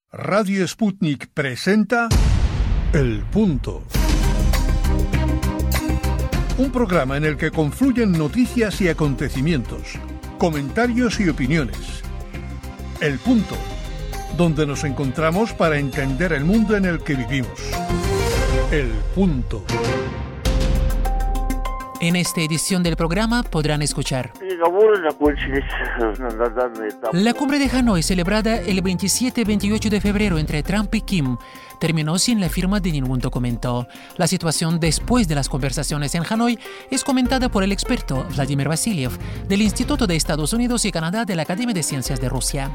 Radio Sputnik presenta El Punto. Un programa en el que confluyen noticias y acontecimientos, comentarios y opiniones. El Punto, donde nos encontramos para entender el mundo en el que vivimos. El Punto. En esta edición del programa podrán escuchar: la cumbre de Hanoi, celebrada el 27-28 de febrero entre Trump y Kim, terminó sin la firma de ningún documento. La situación después de las conversaciones en Hanoi es comentada por el experto Vladimir Vasiliev, del Instituto de Estados Unidos y Canadá de la Academia de Ciencias de Rusia.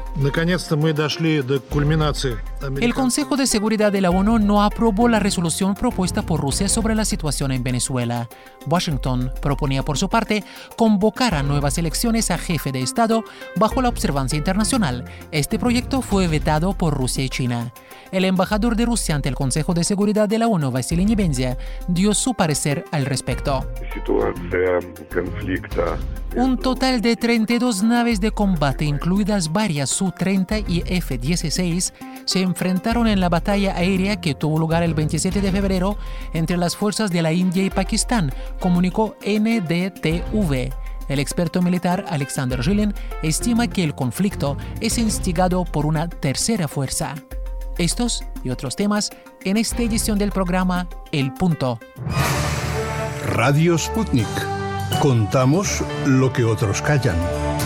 El Consejo de Seguridad de la ONU no aprobó la resolución propuesta por Rusia sobre la situación en Venezuela. Washington proponía por su parte convocar a nuevas elecciones a jefe de Estado bajo la observancia internacional. Este proyecto fue vetado por Rusia y China. El embajador de Rusia ante el Consejo de Seguridad de la ONU, Vasily Nebenzia, dio su parecer al respecto. Un total de 32 naves de combate, incluidas varias Su-30 y F-16, se enfrentaron en la batalla aérea que tuvo lugar el 27 de febrero entre las fuerzas de la India y Pakistán, comunicó NDTV. El experto militar Alexander Zhilin estima que el conflicto es instigado por una tercera fuerza. Estos y otros temas en esta edición del programa El Punto. Radio Sputnik. Contamos lo que otros callan.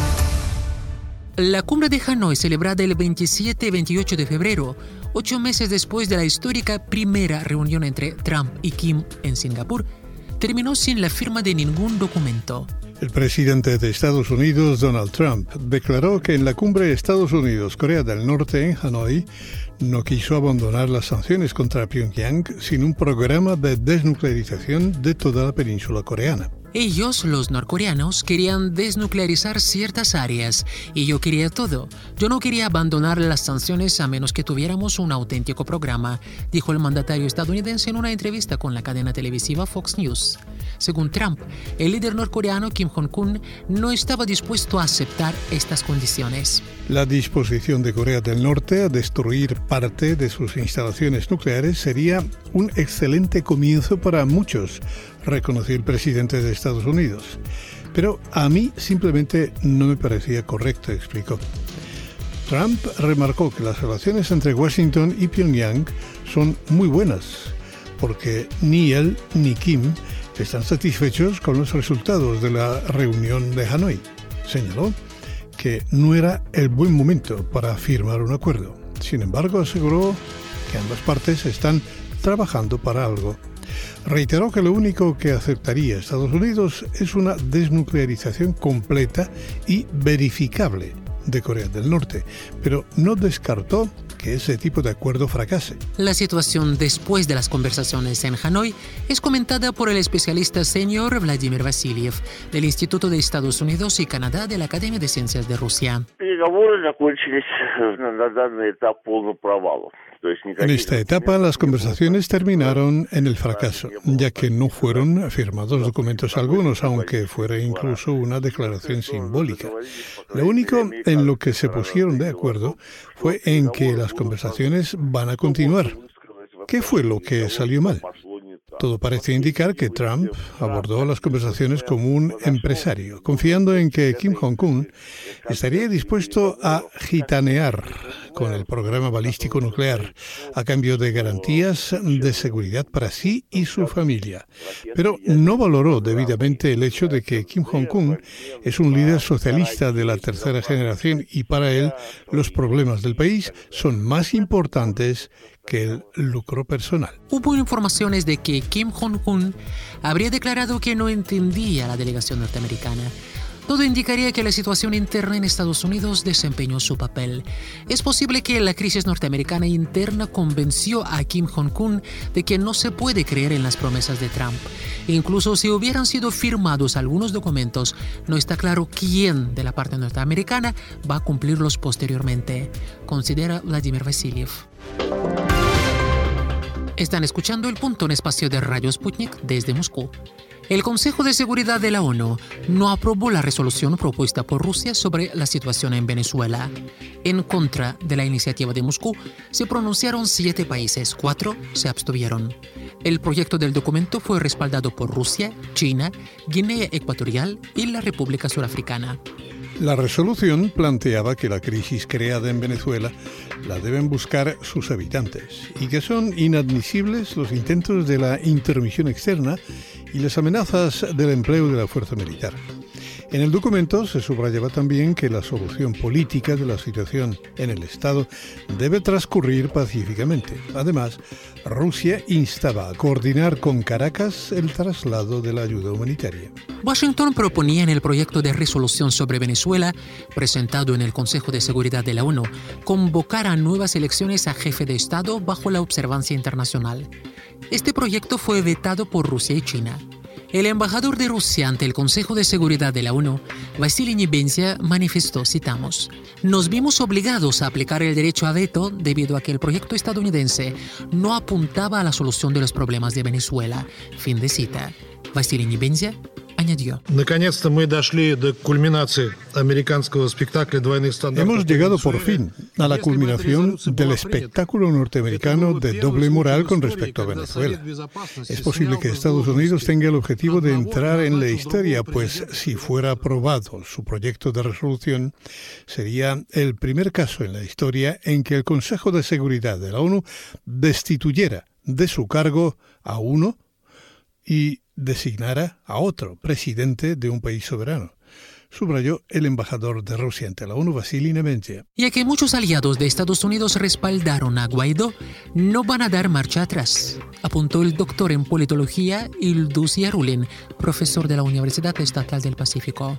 La cumbre de Hanoi, celebrada el 27-28 de febrero, 8 meses después de la histórica primera reunión entre Trump y Kim en Singapur, terminó sin la firma de ningún documento. El presidente de Estados Unidos, Donald Trump, declaró que en la cumbre Estados Unidos-Corea del Norte en Hanoi no quiso abandonar las sanciones contra Pyongyang sin un programa de desnuclearización de toda la península coreana. Ellos, los norcoreanos, querían desnuclearizar ciertas áreas y yo quería todo. Yo no quería abandonar las sanciones a menos que tuviéramos un auténtico programa, dijo el mandatario estadounidense en una entrevista con la cadena televisiva Fox News. Según Trump, el líder norcoreano Kim Jong-un no estaba dispuesto a aceptar estas condiciones. La disposición de Corea del Norte a destruir parte de sus instalaciones nucleares sería un excelente comienzo para muchos, reconoció el presidente de Estados Unidos. Pero a mí simplemente no me parecía correcto, explicó. Trump remarcó que las relaciones entre Washington y Pyongyang son muy buenas, porque ni él ni Kim están satisfechos con los resultados de la reunión de Hanoi. Señaló que no era el buen momento para firmar un acuerdo. Sin embargo, aseguró que ambas partes están trabajando para algo. Reiteró que lo único que aceptaría Estados Unidos es una desnuclearización completa y verificable de Corea del Norte, pero no descartó que ese tipo de acuerdo fracase. La situación después de las conversaciones en Hanoi es comentada por el especialista senior Vladimir Vasiliev, del Instituto de Estados Unidos y Canadá de la Academia de Ciencias de Rusia. En esta etapa, las conversaciones terminaron en el fracaso, ya que no fueron firmados documentos algunos, aunque fuera incluso una declaración simbólica. Lo único en lo que se pusieron de acuerdo fue en que las conversaciones van a continuar. ¿Qué fue lo que salió mal? Todo parece indicar que Trump abordó las conversaciones como un empresario, confiando en que Kim Jong-un estaría dispuesto a gitanear con el programa balístico nuclear a cambio de garantías de seguridad para sí y su familia. Pero no valoró debidamente el hecho de que Kim Jong-un es un líder socialista de la tercera generación y para él los problemas del país son más importantes que el lucro personal. Hubo informaciones de que Kim Jong-un habría declarado que no entendía a la delegación norteamericana. Todo indicaría que la situación interna en Estados Unidos desempeñó su papel. Es posible que la crisis norteamericana interna convenció a Kim Jong-un de que no se puede creer en las promesas de Trump. Incluso si hubieran sido firmados algunos documentos, no está claro quién de la parte norteamericana va a cumplirlos posteriormente, considera Vladimir Vasiliev. Están escuchando El Punto, en espacio de Radio Sputnik desde Moscú. El Consejo de Seguridad de la ONU no aprobó la resolución propuesta por Rusia sobre la situación en Venezuela. En contra de la iniciativa de Moscú se pronunciaron 7 países, 4 se abstuvieron. El proyecto del documento fue respaldado por Rusia, China, Guinea Ecuatorial y la República Surafricana. La resolución planteaba que la crisis creada en Venezuela la deben buscar sus habitantes y que son inadmisibles los intentos de la intermisión externa y las amenazas del empleo de la fuerza militar. En el documento se subrayaba también que la solución política de la situación en el Estado debe transcurrir pacíficamente. Además, Rusia instaba a coordinar con Caracas el traslado de la ayuda humanitaria. Washington proponía en el proyecto de resolución sobre Venezuela, presentado en el Consejo de Seguridad de la ONU, convocar a nuevas elecciones a jefe de Estado bajo la observancia internacional. Este proyecto fue vetado por Rusia y China. El embajador de Rusia ante el Consejo de Seguridad de la ONU, Vasily Nebenzia, manifestó, citamos, «Nos vimos obligados a aplicar el derecho a veto debido a que el proyecto estadounidense no apuntaba a la solución de los problemas de Venezuela». Fin de cita. Vasily Nebenzia añadió. Hemos llegado por fin a la culminación del espectáculo norteamericano de doble moral con respecto a Venezuela. Es posible que Estados Unidos tenga el objetivo de entrar en la historia, pues si fuera aprobado su proyecto de resolución, sería el primer caso en la historia en que el Consejo de Seguridad de la ONU destituyera de su cargo a uno y designara a otro presidente de un país soberano, subrayó el embajador de Rusia ante la ONU, Vasily Nebenzia. Ya que muchos aliados de Estados Unidos respaldaron a Guaidó, no van a dar marcha atrás, apuntó el doctor en politología Ildus Yarulin, profesor de la Universidad Estatal del Pacífico.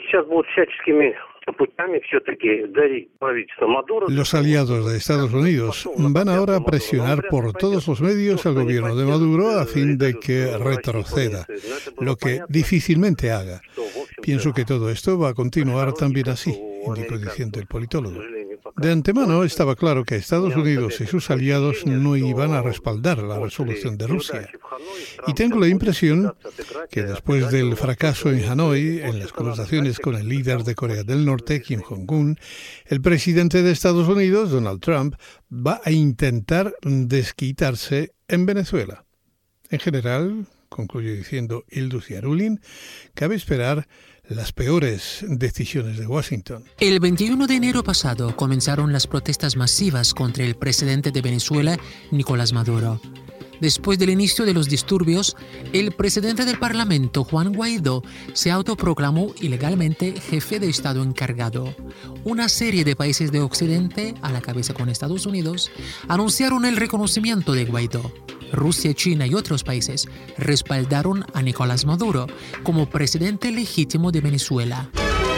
Los aliados de Estados Unidos van ahora a presionar por todos los medios al gobierno de Maduro a fin de que retroceda, lo que difícilmente haga. Pienso que todo esto va a continuar también así, indicó diciendo el politólogo. De antemano estaba claro que Estados Unidos y sus aliados no iban a respaldar la resolución de Rusia. Y tengo la impresión que después del fracaso en Hanoi, en las conversaciones con el líder de Corea del Norte, Kim Jong-un, el presidente de Estados Unidos, Donald Trump, va a intentar desquitarse en Venezuela. En general, concluyó diciendo Ildus Yarulin, cabe esperar las peores decisiones de Washington. El 21 de enero pasado comenzaron las protestas masivas contra el presidente de Venezuela, Nicolás Maduro. Después del inicio de los disturbios, el presidente del Parlamento, Juan Guaidó, se autoproclamó ilegalmente jefe de Estado encargado. Una serie de países de Occidente, a la cabeza con Estados Unidos, anunciaron el reconocimiento de Guaidó. Rusia, China y otros países respaldaron a Nicolás Maduro como presidente legítimo de Venezuela.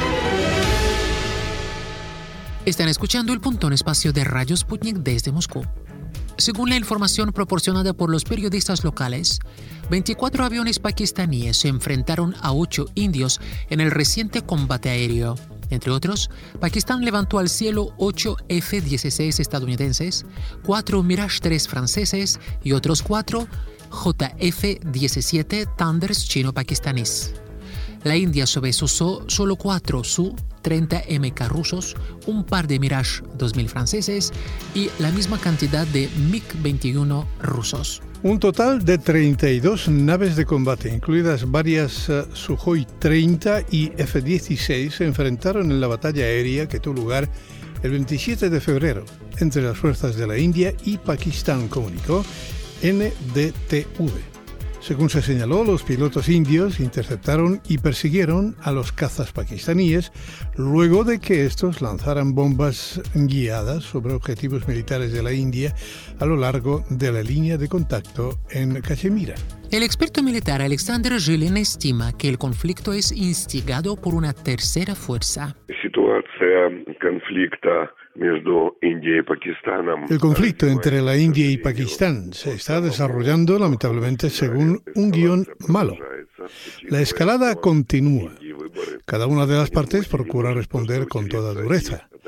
Están escuchando el Punto en Espacio de Radio Sputnik desde Moscú. Según la información proporcionada por los periodistas locales, 24 aviones pakistaníes se enfrentaron a 8 indios en el reciente combate aéreo. Entre otros, Pakistán levantó al cielo 8 F-16 estadounidenses, 4 Mirage 3 franceses y otros 4 JF-17 Thunders chino-pakistaníes. La India sobreusó solo 4 Su-30 MK rusos, un par de Mirage 2000 franceses y la misma cantidad de MiG-21 rusos. Un total de 32 naves de combate, incluidas varias Sukhoi 30 y F-16, se enfrentaron en la batalla aérea que tuvo lugar el 27 de febrero entre las fuerzas de la India y Pakistán, comunicó NDTV. Según se señaló, los pilotos indios interceptaron y persiguieron a los cazas pakistaníes luego de que estos lanzaran bombas guiadas sobre objetivos militares de la India a lo largo de la línea de contacto en Cachemira. El experto militar Alexander Zhilin estima que el conflicto es instigado por una tercera fuerza. El conflicto entre la India y Pakistán se está desarrollando lamentablemente según un guión malo. La escalada continúa. Cada una de las partes procura responder con toda dureza.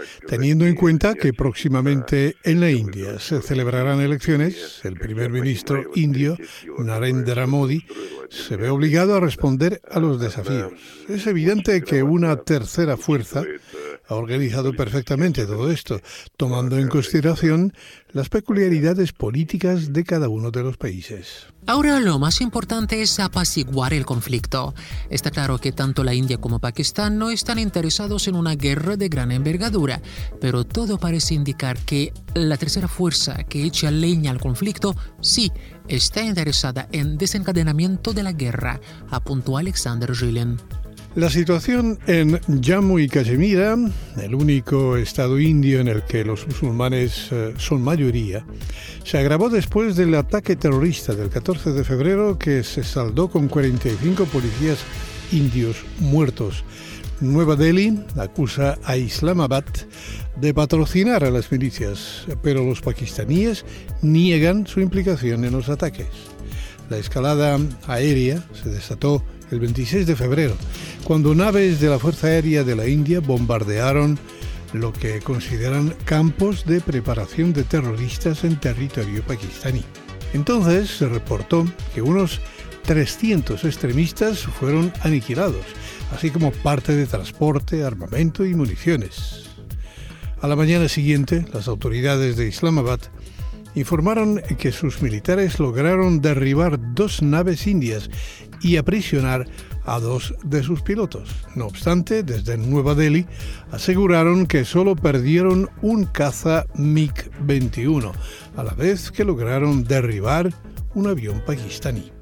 teniendo en cuenta que próximamente en la India se celebrarán elecciones. El primer ministro indio, Narendra Modi, se ve obligado a responder a los desafíos. Es evidente que una tercera fuerza ha organizado perfectamente todo esto, tomando en consideración las peculiaridades políticas de cada uno de los países. Ahora lo más importante es apaciguar el conflicto. Está claro que tanto la India como Pakistán no están interesados en una guerra de gran envergadura, pero todo parece indicar que la tercera fuerza que echa leña al conflicto sí está interesada en desencadenamiento de la guerra, apuntó Alexander Gillen. La situación en Jammu y Cachemira, el único estado indio en el que los musulmanes son mayoría, se agravó después del ataque terrorista del 14 de febrero que se saldó con 45 policías indios muertos. Nueva Delhi acusa a Islamabad de patrocinar a las milicias, pero los pakistaníes niegan su implicación en los ataques. La escalada aérea se desató el 26 de febrero, cuando naves de la Fuerza Aérea de la India bombardearon lo que consideran campos de preparación de terroristas en territorio pakistaní. Entonces se reportó que unos 300 extremistas fueron aniquilados, así como parte de transporte, armamento y municiones. A la mañana siguiente, las autoridades de Islamabad informaron que sus militares lograron derribar 2 naves indias y aprisionar a 2 de sus pilotos. No obstante, desde Nueva Delhi aseguraron que solo perdieron un caza MiG-21, a la vez que lograron derribar un avión pakistaní.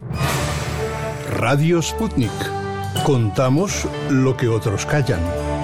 Radio Sputnik. Contamos lo que otros callan.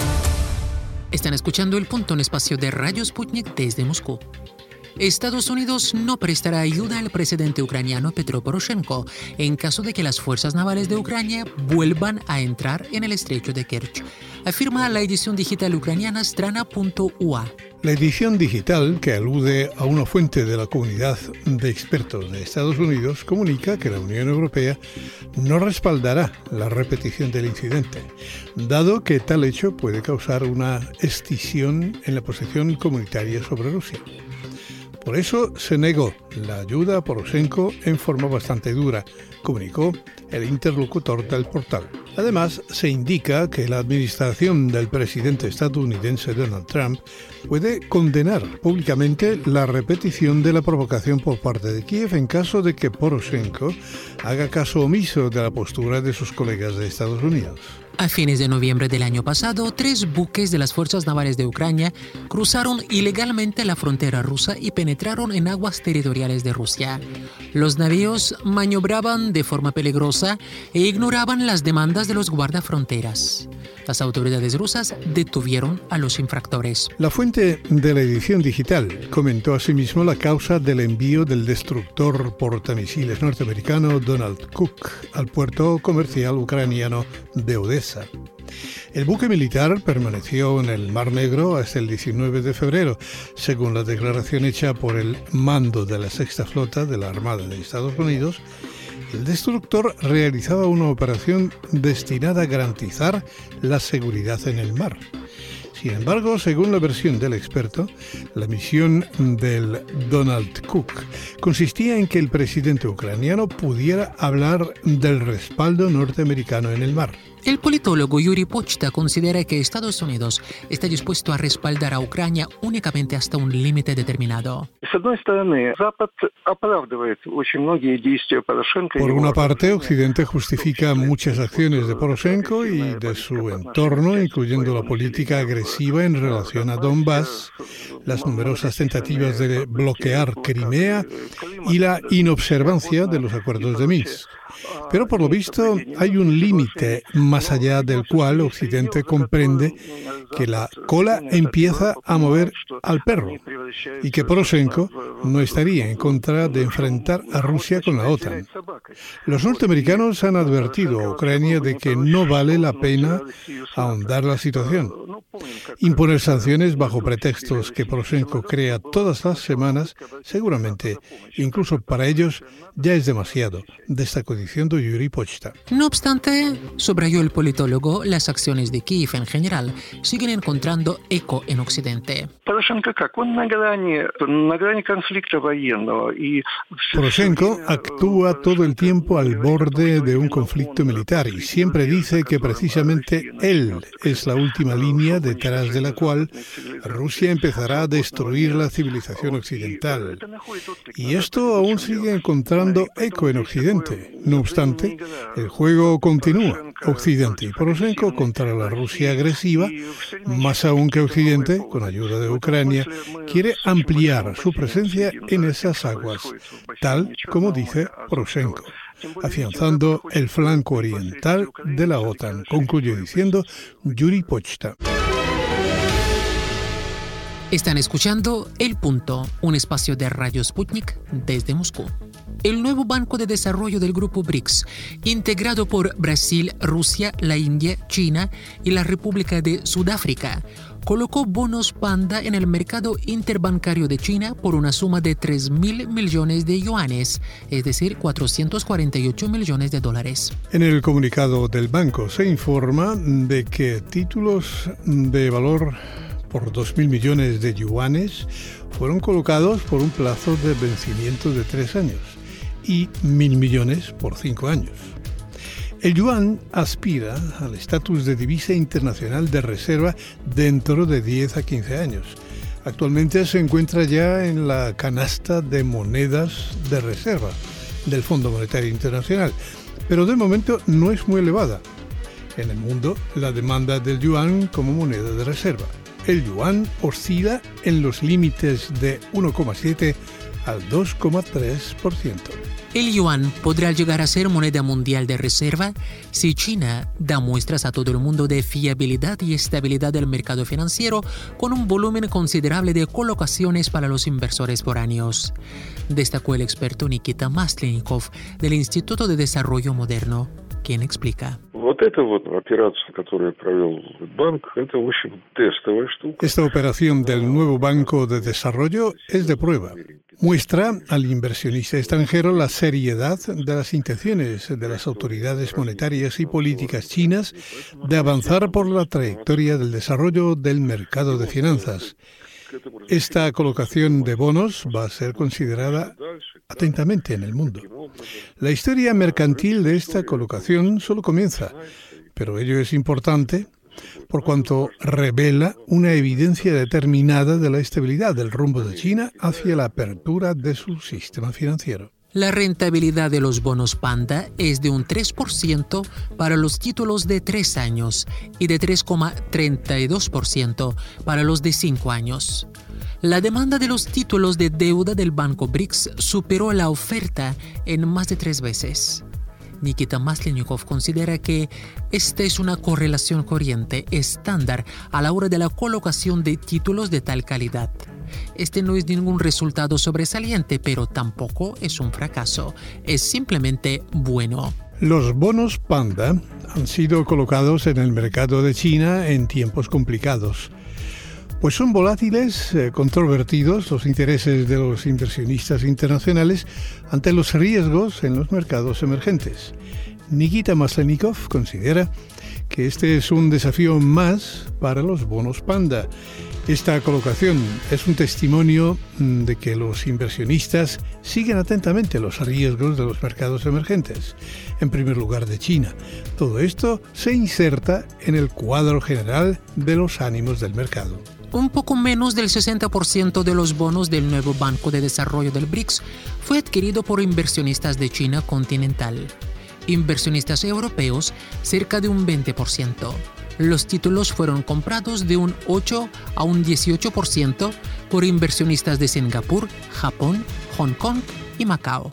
Están escuchando El Punto, en espacio de Radio Sputnik desde Moscú. Estados Unidos no prestará ayuda al presidente ucraniano Petro Poroshenko en caso de que las fuerzas navales de Ucrania vuelvan a entrar en el estrecho de Kerch, afirma la edición digital ucraniana Strana.ua. La edición digital, que alude a una fuente de la comunidad de expertos de Estados Unidos, comunica que la Unión Europea no respaldará la repetición del incidente, dado que tal hecho puede causar una escisión en la posición comunitaria sobre Rusia. Por eso se negó la ayuda a Poroshenko en forma bastante dura, comunicó el interlocutor del portal. Además, se indica que la administración del presidente estadounidense Donald Trump puede condenar públicamente la repetición de la provocación por parte de Kiev en caso de que Poroshenko haga caso omiso de la postura de sus colegas de Estados Unidos. A fines de noviembre del año pasado, 3 buques de las fuerzas navales de Ucrania cruzaron ilegalmente la frontera rusa y penetraron en aguas territoriales de Rusia. Los navíos maniobraban de forma peligrosa e ignoraban las demandas de los guardafronteras. Las autoridades rusas detuvieron a los infractores. La fuente de la edición digital comentó asimismo la causa del envío del destructor portamisiles norteamericano Donald Cook al puerto comercial ucraniano de Odessa. El buque militar permaneció en el Mar Negro hasta el 19 de febrero, según la declaración hecha por el mando de la Sexta Flota de la Armada de Estados Unidos. El destructor realizaba una operación destinada a garantizar la seguridad en el mar. Sin embargo, según la versión del experto, la misión del Donald Cook consistía en que el presidente ucraniano pudiera hablar del respaldo norteamericano en el mar. El politólogo Yuri Pochta considera que Estados Unidos está dispuesto a respaldar a Ucrania únicamente hasta un límite determinado. Por una parte, Occidente justifica muchas acciones de Poroshenko y de su entorno, incluyendo la política agresiva en relación a Donbass, las numerosas tentativas de bloquear Crimea y la inobservancia de los acuerdos de Minsk. Pero por lo visto hay un límite más allá del cual Occidente comprende que la cola empieza a mover al perro y que Poroshenko no estaría en contra de enfrentar a Rusia con la OTAN. Los norteamericanos han advertido a Ucrania de que no vale la pena ahondar la situación. Imponer sanciones bajo pretextos que Poroshenko crea todas las semanas, seguramente, incluso para ellos, ya es demasiado, destacó diciendo Yuri Pochta. No obstante, subrayó el politólogo, las acciones de Kiev en general siguen encontrando eco en Occidente. Poroshenko actúa todo el tiempo al borde de un conflicto militar y siempre dice que precisamente él es la última línea detrás de la cual Rusia empezará a destruir la civilización occidental. Y esto aún sigue encontrando eco en Occidente. No obstante, el juego continúa. Occidente y Poroshenko contra la Rusia agresiva, más aún que Occidente, con ayuda de Ucrania, quiere ampliar su presencia en esas aguas, tal como dice Poroshenko, afianzando el flanco oriental de la OTAN, concluyó diciendo Yuri Pochta. Están escuchando El Punto, un espacio de Radio Sputnik desde Moscú. El nuevo Banco de Desarrollo del Grupo BRICS, integrado por Brasil, Rusia, la India, China y la República de Sudáfrica, colocó bonos panda en el mercado interbancario de China por una suma de 3.000 millones de yuanes, es decir, 448 millones de dólares. En el comunicado del banco se informa de que títulos de valor por 2.000 millones de yuanes fueron colocados por un plazo de vencimiento de 3 años y 1.000 millones por 5 años. El yuan aspira al estatus de divisa internacional de reserva dentro de 10 a 15 años. Actualmente se encuentra ya en la canasta de monedas de reserva del Fondo Monetario Internacional, pero de momento no es muy elevada. En el mundo, la demanda del yuan como moneda de reserva. El yuan oscila en los límites de 1,7 al 2,3%. El yuan podrá llegar a ser moneda mundial de reserva si China da muestras a todo el mundo de fiabilidad y estabilidad del mercado financiero con un volumen considerable de colocaciones para los inversores foráneos, destacó el experto Nikita Maslenikov del Instituto de Desarrollo Moderno, quien explica. Esta operación del nuevo Banco de Desarrollo es de prueba. Muestra al inversionista extranjero la seriedad de las intenciones de las autoridades monetarias y políticas chinas de avanzar por la trayectoria del desarrollo del mercado de finanzas. Esta colocación de bonos va a ser considerada atentamente en el mundo. La historia mercantil de esta colocación solo comienza, pero ello es importante por cuanto revela una evidencia determinada de la estabilidad del rumbo de China hacia la apertura de su sistema financiero. La rentabilidad de los bonos panda es de un 3% para los títulos de 3 años y de 3,32% para los de 5 años. La demanda de los títulos de deuda del Banco BRICS superó la oferta en más de 3 veces. Nikita Maslenikov considera que esta es una correlación corriente estándar a la hora de la colocación de títulos de tal calidad. Este no es ningún resultado sobresaliente, pero tampoco es un fracaso. Es simplemente bueno. Los bonos panda han sido colocados en el mercado de China en tiempos complicados, pues son volátiles, controvertidos los intereses de los inversionistas internacionales ante los riesgos en los mercados emergentes. Nikita Maslenikov considera que este es un desafío más para los bonos panda. Esta colocación es un testimonio de que los inversionistas siguen atentamente los riesgos de los mercados emergentes, en primer lugar de China. Todo esto se inserta en el cuadro general de los ánimos del mercado. Un poco menos del 60% de los bonos del nuevo Banco de Desarrollo del BRICS fue adquirido por inversionistas de China continental. Inversionistas europeos, cerca de un 20%. Los títulos fueron comprados de un 8 a un 18% por inversionistas de Singapur, Japón, Hong Kong y Macao.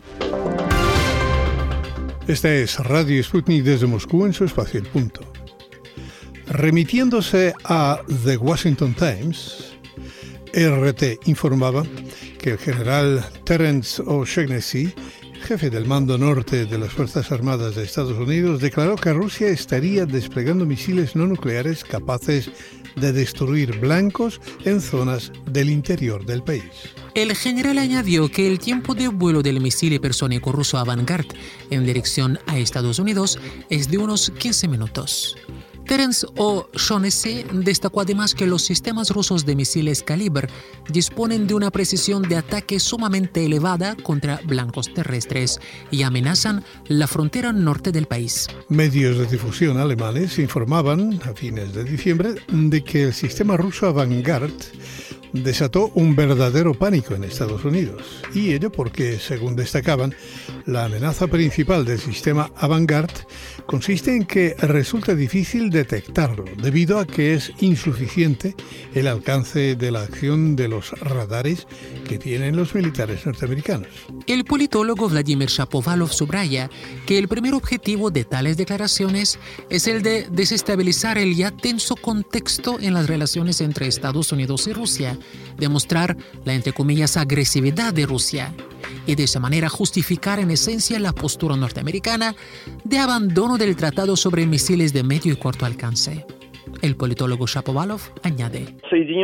Esta es Radio Sputnik desde Moscú en su espacio El Punto. Remitiéndose a The Washington Times, RT informaba que el general Terence O'Shaughnessy, jefe del Mando Norte de las Fuerzas Armadas de Estados Unidos, declaró que Rusia estaría desplegando misiles no nucleares capaces de destruir blancos en zonas del interior del país. El general añadió que el tiempo de vuelo del misil hipersónico ruso Avangard en dirección a Estados Unidos es de unos 15 minutos. Terence O'Shaughnessy destacó además que los sistemas rusos de misiles Kalibr disponen de una precisión de ataque sumamente elevada contra blancos terrestres y amenazan la frontera norte del país. Medios de difusión alemanes informaban a fines de diciembre de que el sistema ruso Avangard desató un verdadero pánico en Estados Unidos. Y ello porque, según destacaban, la amenaza principal del sistema Avangard consiste en que resulta difícil detectarlo, debido a que es insuficiente el alcance de la acción de los radares que tienen los militares norteamericanos. El politólogo Vladimir Shapovalov subraya que el primer objetivo de tales declaraciones es el de desestabilizar el ya tenso contexto en las relaciones entre Estados Unidos y Rusia, demostrar la, entre comillas, agresividad de Rusia y de esa manera justificar en esencia la postura norteamericana de abandono del Tratado sobre Misiles de Medio y Corto Alcance. El politólogo Shapovalov añade: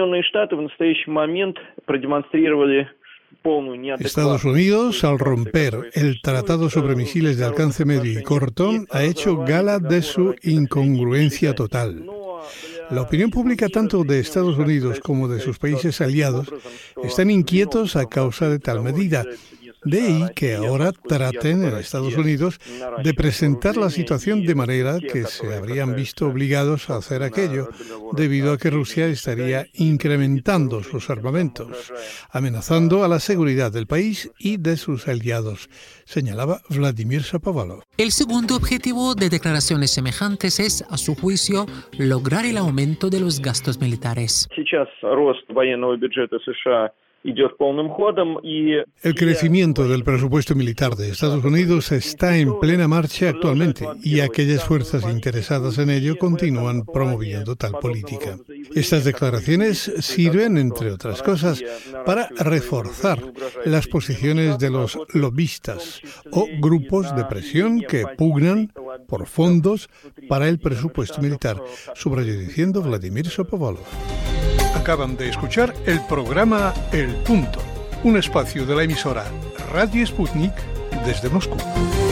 Estados Unidos, al romper el Tratado sobre Misiles de Alcance Medio y Corto, ha hecho gala de su incongruencia total. La opinión pública tanto de Estados Unidos como de sus países aliados están inquietos a causa de tal medida. De ahí que ahora traten en Estados Unidos de presentar la situación de manera que se habrían visto obligados a hacer aquello, debido a que Rusia estaría incrementando sus armamentos, amenazando a la seguridad del país y de sus aliados, señalaba Vladimir Shapovalov. El segundo objetivo de declaraciones semejantes es, a su juicio, lograr el aumento de los gastos militares. El crecimiento del presupuesto militar de Estados Unidos está en plena marcha actualmente y aquellas fuerzas interesadas en ello continúan promoviendo tal política. Estas declaraciones sirven, entre otras cosas, para reforzar las posiciones de los lobistas o grupos de presión que pugnan por fondos para el presupuesto militar, subrayó diciendo Vladimir Shapovalov. Acaban de escuchar el programa El Punto, un espacio de la emisora Radio Sputnik desde Moscú.